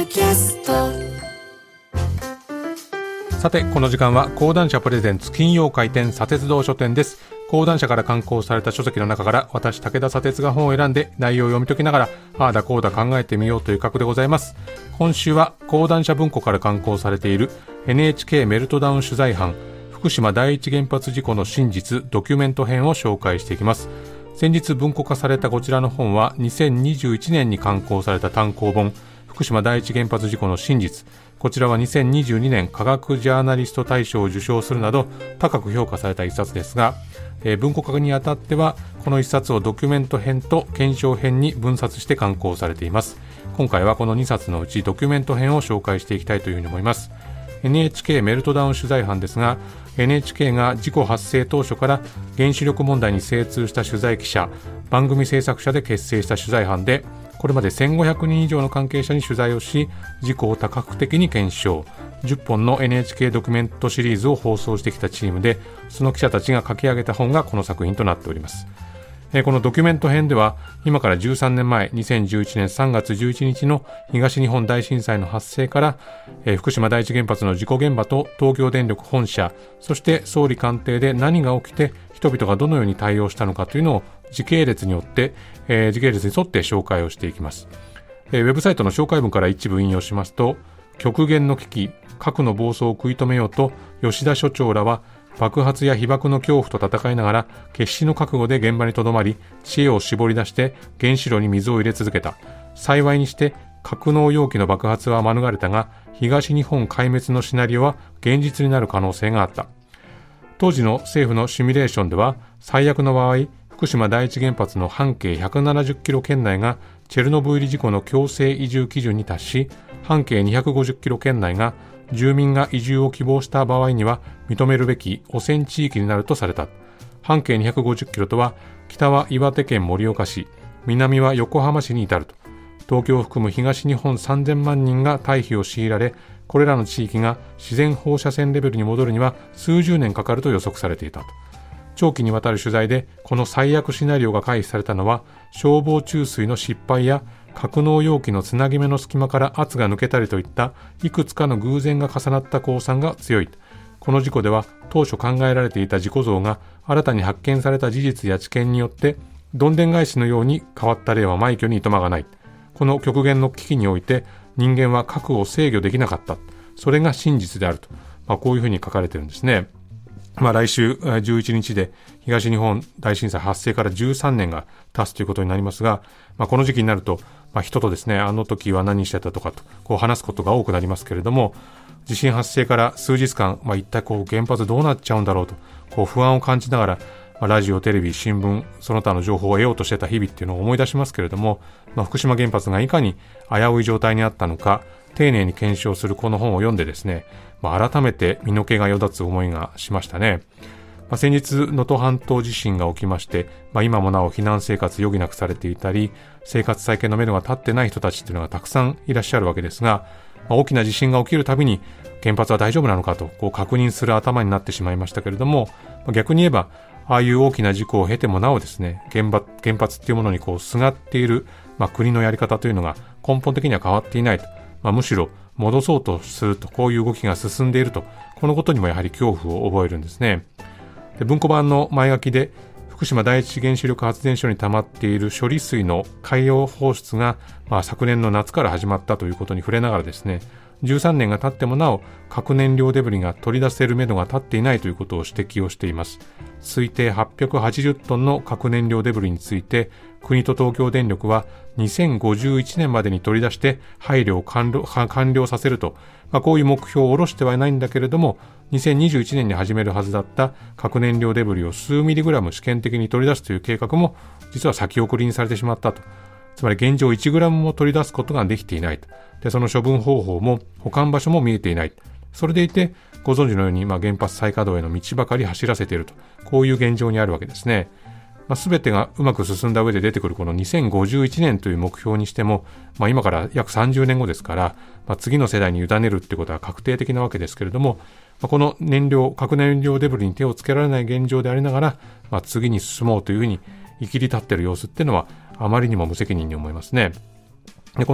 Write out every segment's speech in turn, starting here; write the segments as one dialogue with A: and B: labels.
A: キャスト。
B: さてこの時間は講談社プレゼンツ金曜回転砂鉄道書店です。講談社から刊行された書籍の中から私武田砂鉄が本を選んで内容を読み解きながらああだこうだ考えてみようという企画でございます。今週は講談社文庫から刊行されている NHK メルトダウン取材班福島第一原発事故の真実ドキュメント編を紹介していきます。先日文庫化されたこちらの本は2021年に刊行された単行本福島第一原発事故の真実、こちらは2022年科学ジャーナリスト大賞を受賞するなど高く評価された一冊ですが、文庫化にあたってはこの一冊をドキュメント編と検証編に分冊して刊行されています。今回はこの2冊のうちドキュメント編を紹介していきたいというふうに思います。 NHK メルトダウン取材班ですが NHK が事故発生当初から原子力問題に精通した取材記者番組制作者で結成した取材班でこれまで1500人以上の関係者に取材をし事故を多角的に検証10本の NHK ドキュメントシリーズを放送してきたチームでその記者たちが書き上げた本がこの作品となっております。このドキュメント編では今から13年前2011年3月11日の東日本大震災の発生から、福島第一原発の事故現場と東京電力本社そして総理官邸で何が起きて人々がどのように対応したのかというのを時系列に沿って紹介をしていきます。ウェブサイトの紹介文から一部引用しますと、極限の危機核の暴走を食い止めようと吉田所長らは爆発や被爆の恐怖と戦いながら決死の覚悟で現場にとどまり知恵を絞り出して原子炉に水を入れ続けた。幸いにして格納容器の爆発は免れたが東日本壊滅のシナリオは現実になる可能性があった。当時の政府のシミュレーションでは最悪の場合福島第一原発の半径170キロ圏内がチェルノブイリ事故の強制移住基準に達し半径250キロ圏内が住民が移住を希望した場合には認めるべき汚染地域になるとされた。半径250キロとは北は岩手県盛岡市南は横浜市に至ると。東京を含む東日本3000万人が退避を強いられこれらの地域が自然放射線レベルに戻るには数十年かかると予測されていたと。長期にわたる取材でこの最悪シナリオが回避されたのは消防注水の失敗や格納容器のつなぎ目の隙間から圧が抜けたりといったいくつかの偶然が重なった公算が強い。この事故では当初考えられていた事故像が新たに発見された事実や知見によってどんでん返しのように変わった例は枚挙にいとまがない。この極限の危機において人間は核を制御できなかった。それが真実であると、こういうふうに書かれているんですね。来週11日で東日本大震災発生から13年が経つということになりますが、この時期になると、人とですねあの時は何してたとかとこう話すことが多くなりますけれども、地震発生から数日間、一体原発どうなっちゃうんだろうと不安を感じながら、ラジオテレビ新聞その他の情報を得ようとしてた日々っていうのを思い出しますけれども、福島原発がいかに危うい状態にあったのか丁寧に検証するこの本を読んでですね、改めて身の毛がよだつ思いがしましたね。先日能登半島地震が起きまして、今もなお避難生活余儀なくされていたり生活再建のめどが立ってない人たちっていうのがたくさんいらっしゃるわけですが、大きな地震が起きるたびに原発は大丈夫なのかと確認する頭になってしまいましたけれども、逆に言えばああいう大きな事故を経てもなおですね原発っていうものにすがっている、国のやり方というのが根本的には変わっていないと、むしろ戻そうとするとこういう動きが進んでいると、このことにもやはり恐怖を覚えるんですね。で文庫版の前書きで福島第一原子力発電所に溜まっている処理水の海洋放出が、昨年の夏から始まったということに触れながらですね、13年が経ってもなお核燃料デブリが取り出せるめどが立っていないということを指摘をしています。推定880トンの核燃料デブリについて国と東京電力は2051年までに取り出して配慮を完了させると、こういう目標を下ろしてはいないんだけれども、2021年に始めるはずだった核燃料デブリを数ミリグラム試験的に取り出すという計画も実は先送りにされてしまったと。つまり現状1グラムも取り出すことができていないと。でその処分方法も保管場所も見えていない。それでいてご存知のように、原発再稼働への道ばかり走らせていると、こういう現状にあるわけですね。全てがうまく進んだ上で出てくるこの2051年という目標にしても、今から約30年後ですから、次の世代に委ねるってことは確定的なわけですけれども、この核燃料デブリに手をつけられない現状でありながら、次に進もうというふうに生きり立っている様子っていうのはあまりにも無責任に思いますね。でこの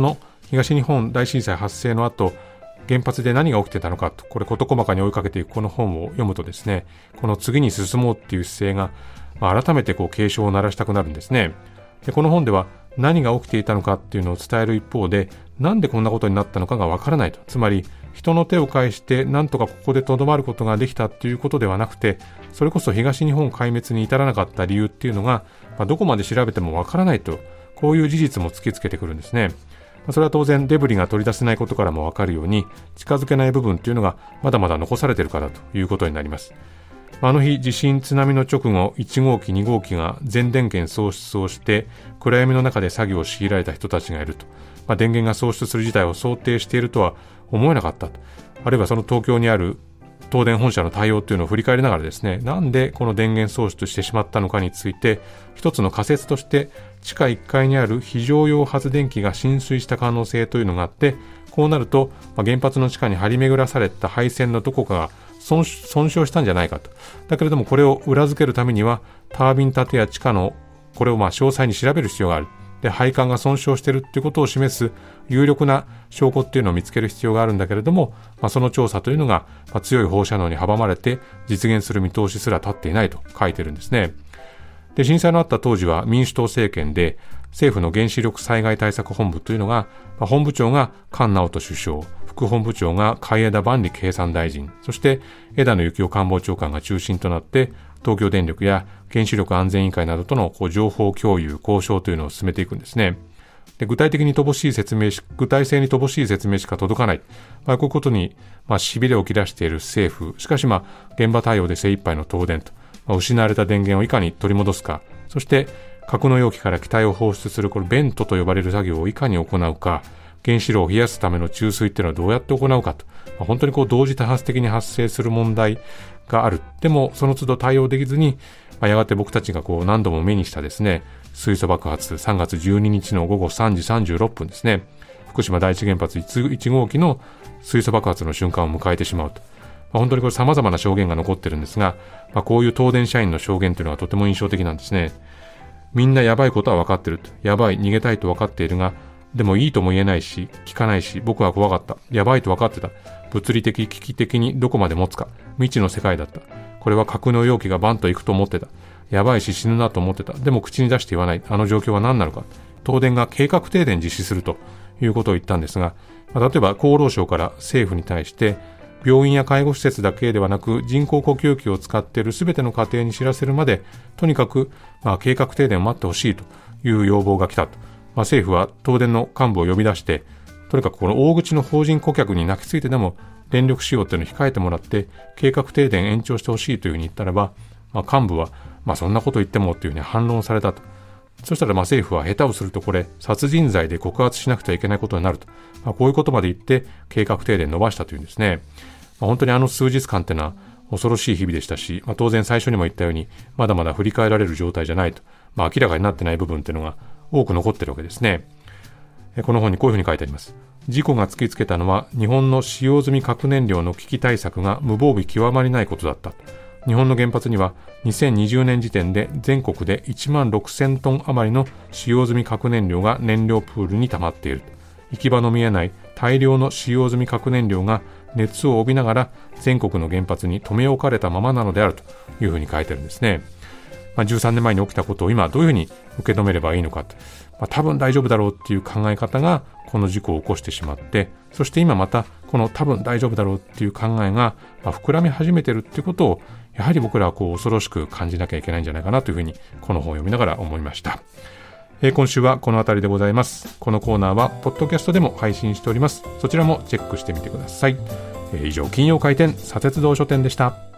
B: 東日本大震災発生の後、原発で何が起きてたのかと、これ事細かに追いかけていくこの本を読むとですね、この次に進もうっていう姿勢が、改めて警鐘を鳴らしたくなるんですね。でこの本では何が起きていたのかっていうのを伝える一方で、なんでこんなことになったのかがわからないと。つまり人の手を介してなんとかここでとどまることができたっていうことではなくて、それこそ東日本壊滅に至らなかった理由っていうのが、どこまで調べてもわからないと、こういう事実も突きつけてくるんですね。それは当然デブリが取り出せないことからもわかるように、近づけない部分っていうのがまだまだ残されているからということになります。あの日地震津波の直後、1号機2号機が全電源喪失をして暗闇の中で作業を強いられた人たちがいると、電源が喪失する事態を想定しているとは思えなかったと。あるいはその東京にある東電本社の対応というのを振り返りながらですね、なんでこの電源喪失してしまったのかについて、一つの仮説として地下1階にある非常用発電機が浸水した可能性というのがあって、こうなると原発の地下に張り巡らされた配線のどこかが損傷したんじゃないかと。だけれどもこれを裏付けるためにはタービン建屋地下のこれを詳細に調べる必要がある。で配管が損傷しているということを示す有力な証拠っていうのを見つける必要があるんだけれども、その調査というのが強い放射能に阻まれて実現する見通しすら立っていないと書いてるんですね。で震災のあった当時は民主党政権で、政府の原子力災害対策本部というのが、本部長が菅直人首相、副本部長が海江田万里経産大臣、そして枝野幸男官房長官が中心となって、東京電力や原子力安全委員会などとの情報共有、交渉というのを進めていくんですね。で具体性に乏しい説明しか届かない。こういうことに痺れを切らしている政府。しかし現場対応で精一杯の東電と、失われた電源をいかに取り戻すか。そして格納容器から気体を放出するこれベントと呼ばれる作業をいかに行うか。原子炉を冷やすための注水っていうのはどうやって行うかと。本当に同時多発的に発生する問題がある。でもその都度対応できずに、やがて僕たちが何度も目にしたですね、水素爆発3月12日の午後3時36分ですね、福島第一原発 1号機の水素爆発の瞬間を迎えてしまうと。本当に様々な証言が残ってるんですが、こういう東電社員の証言というのはとても印象的なんですね。みんなやばいことは分かってると。やばい、逃げたいと分かっているが、でもいいとも言えないし、聞かないし、僕は怖かった。やばいと分かってた。物理的、危機的にどこまで持つか。未知の世界だった。これは格納容器がバンと行くと思ってた。やばいし死ぬなと思ってた。でも口に出して言わない。あの状況は何なのか。東電が計画停電実施するということを言ったんですが、例えば厚労省から政府に対して、病院や介護施設だけではなく人工呼吸器を使っている全ての家庭に知らせるまで、とにかく計画停電を待ってほしいという要望が来たと。政府は東電の幹部を呼び出して、とにかくこの大口の法人顧客に泣きついてでも電力使用というのを控えてもらって計画停電延長してほしいというふうに言ったらば、幹部はそんなこと言ってもというふうに反論されたと。そしたら政府は下手をするとこれ殺人罪で告発しなくてはいけないことになると、こういうことまで言って計画停電伸ばしたというんですね。本当に数日間っていうのは恐ろしい日々でしたし、当然最初にも言ったようにまだまだ振り返られる状態じゃないと、明らかになってない部分っていうのが多く残っているわけですね。この本にこういうふうに書いてあります。事故が突きつけたのは日本の使用済み核燃料の危機対策が無防備極まりないことだった。日本の原発には2020年時点で全国で1万6000トン余りの使用済み核燃料が燃料プールに溜まっている。行き場の見えない大量の使用済み核燃料が熱を帯びながら全国の原発に留め置かれたままなのであるというふうに書いてるんですね。13年前に起きたことを今どういうふうに受け止めればいいのかと、多分大丈夫だろうっていう考え方がこの事故を起こしてしまって、そして今またこの多分大丈夫だろうっていう考えが膨らみ始めてるっていうことをやはり僕らは恐ろしく感じなきゃいけないんじゃないかなというふうにこの本を読みながら思いました。今週はこのあたりでございます。このコーナーはポッドキャストでも配信しております。そちらもチェックしてみてください。以上金曜開店砂鉄道書店でした。